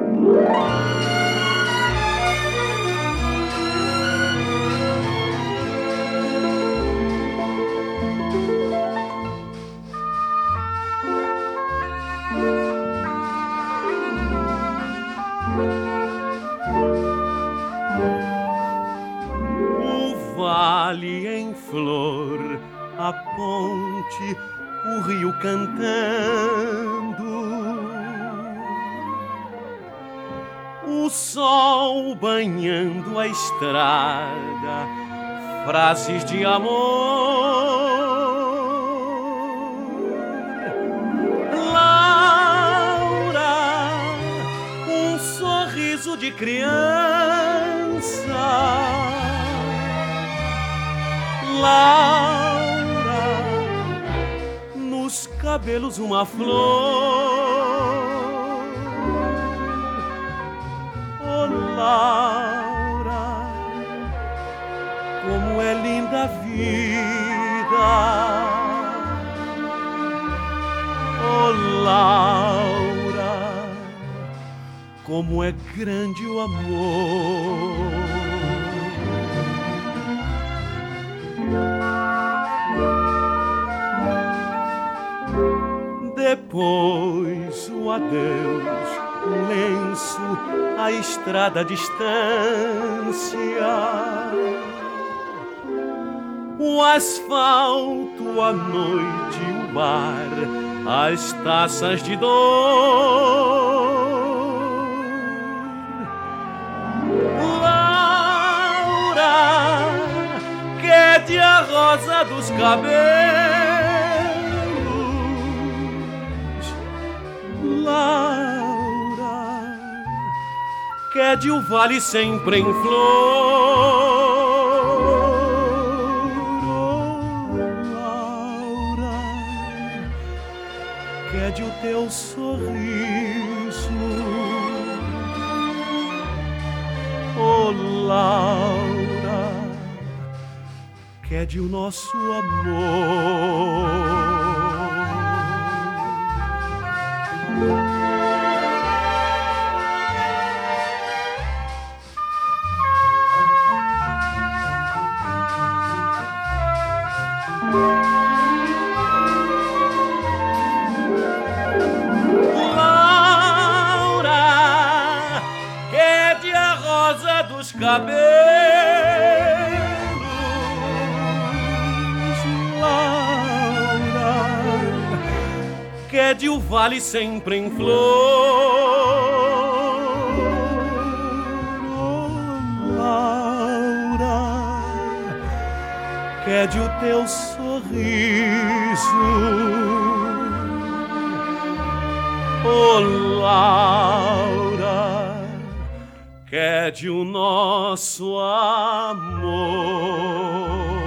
Vale em flor, a ponte, o rio cantando, o sol banhando a estrada, frases de amor. Laura, um sorriso de criança. Laura, nos cabelos uma flor. Oh, Laura, como é linda a vida. Oh, Laura, como é grande o amor. Depois o adeus, um lenço, a estrada, a distância, o asfalto, a noite, o bar, as taças de dor. Laura, quede a rosa dos cabelos. Laura, quede o vale sempre em flor. Oh, Laura, quede o teu sorriso. Oh, Laura, quede o nosso amor. Laura, quede a rosa dos cabelos. Laura, quede o vale sempre em flor. Oh, Laura, quede o teu sorriso. Oh, Laura, quede o nosso amor.